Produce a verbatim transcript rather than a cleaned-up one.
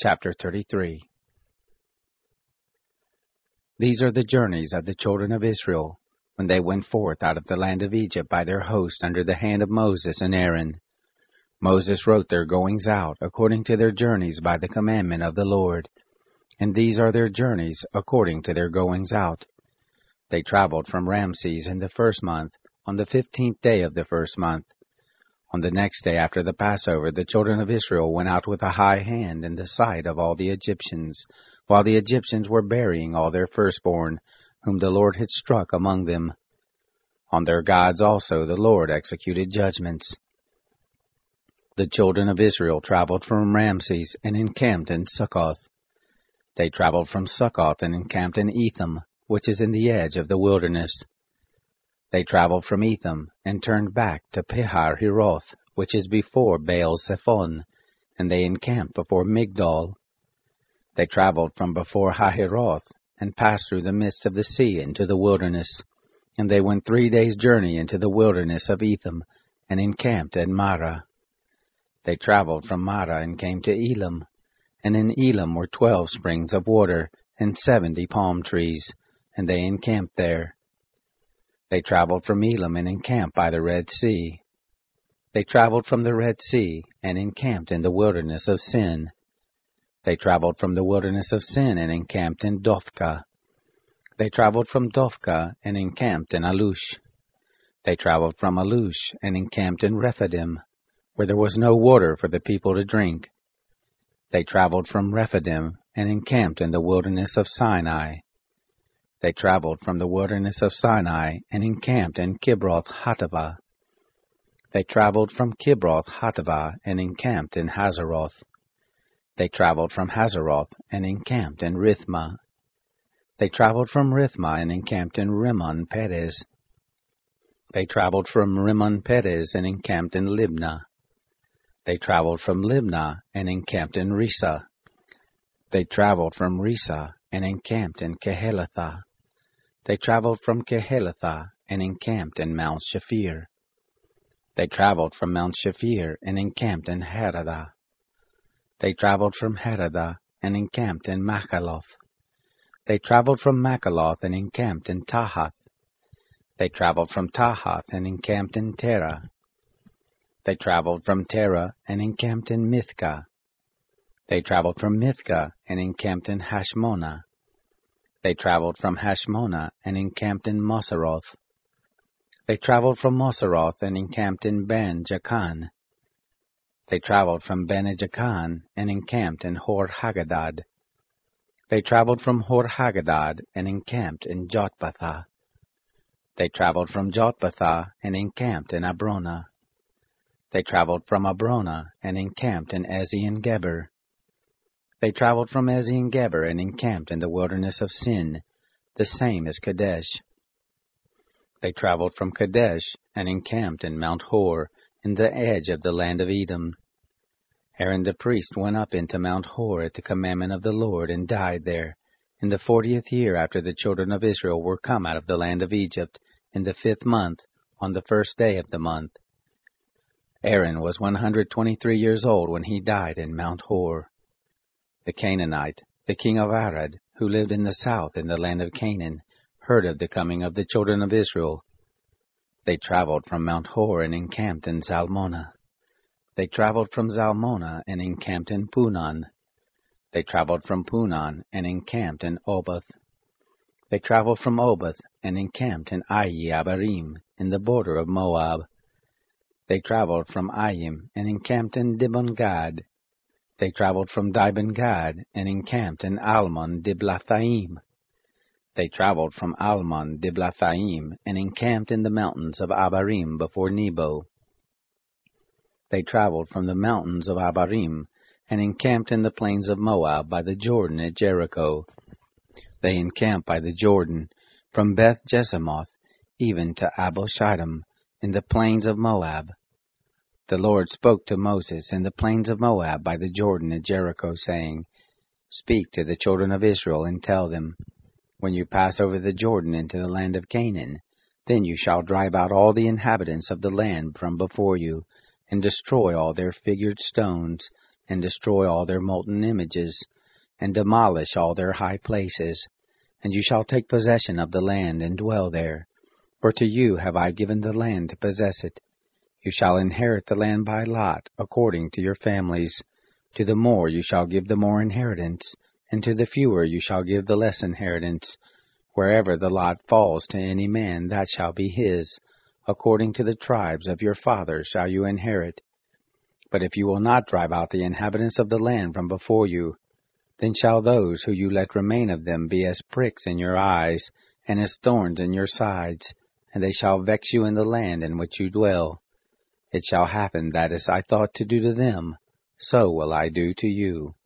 Chapter thirty-three. These are the journeys of the children of Israel, when they went forth out of the land of Egypt by their host under the hand of Moses and Aaron. Moses wrote their goings out according to their journeys by the commandment of the Lord. And these are their journeys according to their goings out. They traveled from Ramses in the first month, on the fifteenth day of the first month. On the next day after the Passover, the children of Israel went out with a high hand in the sight of all the Egyptians, while the Egyptians were burying all their firstborn, whom the Lord had struck among them. On their gods also the Lord executed judgments. The children of Israel traveled from Ramses and encamped in Succoth. They traveled from Succoth and encamped in Etham, which is in the edge of the wilderness. They traveled from Etham and turned back to Pihar-Hiroth, which is before Baal-Zephon, and they encamped before Migdol. They traveled from before Hahiroth and passed through the midst of the sea into the wilderness, and they went three days' journey into the wilderness of Etham and encamped at Marah. They traveled from Marah and came to Elam, and in Elam were twelve springs of water and seventy palm trees, and they encamped there. They traveled from Elam and encamped by the Red Sea. They traveled from the Red Sea and encamped in the wilderness of Sin. They traveled from the wilderness of Sin and encamped in Dophkah. They traveled from Dophkah and encamped in Alush. They traveled from Alush and encamped in Rephidim, where there was no water for the people to drink. They traveled from Rephidim and encamped in the wilderness of Sinai. They traveled from the wilderness of Sinai and encamped in Kibroth-Hattaavah. They traveled from Kibroth-Hattaavah and encamped in Hazeroth. They traveled from Hazeroth and encamped in Rithmah. They traveled from Rithmah and encamped in Rimmon-Perez. They traveled from Rimmon-Perez and encamped in Libnah. They traveled from Libnah and encamped in Rissah. They traveled from Rissah and encamped in Kehelathah. They traveled from Kehelathah and encamped in Mount Shafir. They traveled from Mount Shafir and encamped in Haradah. They traveled from Haradah and encamped in Machaloth. They traveled from Machaloth and encamped in Tahath. They traveled from Tahath and encamped in Terah. They traveled from Terah and encamped in Mithkah. They traveled from Mithkah and encamped in Hashmonah. They traveled from Hashmonah and encamped in Moseroth. They traveled from Moseroth and encamped in Ben-Jaakan. They traveled from Ben-Jaakan and encamped in Hor-Hagadad. They traveled from Hor-Hagadad and encamped in Jotbathah. They traveled from Jotbathah and encamped in Abrona. They traveled from Abrona and encamped in Ezion-Geber. They traveled from Ezion-Geber and encamped in the wilderness of Sin, the same as Kadesh. They traveled from Kadesh and encamped in Mount Hor, in the edge of the land of Edom. Aaron the priest went up into Mount Hor at the commandment of the Lord and died there, in the fortieth year after the children of Israel were come out of the land of Egypt, in the fifth month, on the first day of the month. Aaron was one hundred twenty-three years old when he died in Mount Hor. The Canaanite, the king of Arad, who lived in the south in the land of Canaan, heard of the coming of the children of Israel. They traveled from Mount Hor and encamped in Zalmonah. They traveled from Zalmonah and encamped in Punon. They traveled from Punon and encamped in Oboth. They traveled from Oboth and encamped in Ayi-Abarim, in the border of Moab. They traveled from Ayim and encamped in Dibon-Gad. They traveled from Dibon-Gad and encamped in Almon-Diblathaim. They traveled from Almon-Diblathaim and encamped in the mountains of Abarim before Nebo. They traveled from the mountains of Abarim and encamped in the plains of Moab by the Jordan at Jericho. They encamped by the Jordan from Beth-Jesimoth even to Abel-Shittim in the plains of Moab. The Lord spoke to Moses in the plains of Moab by the Jordan at Jericho, saying, Speak to the children of Israel and tell them, When you pass over the Jordan into the land of Canaan, then you shall drive out all the inhabitants of the land from before you, and destroy all their figured stones, and destroy all their molten images, and demolish all their high places. And you shall take possession of the land and dwell there, for to you have I given the land to possess it. You shall inherit the land by lot, according to your families. To the more you shall give the more inheritance, and to the fewer you shall give the less inheritance. Wherever the lot falls to any man, that shall be his. According to the tribes of your fathers shall you inherit. But if you will not drive out the inhabitants of the land from before you, then shall those who you let remain of them be as pricks in your eyes, and as thorns in your sides, and they shall vex you in the land in which you dwell. It shall happen that as I thought to do to them, so will I do to you.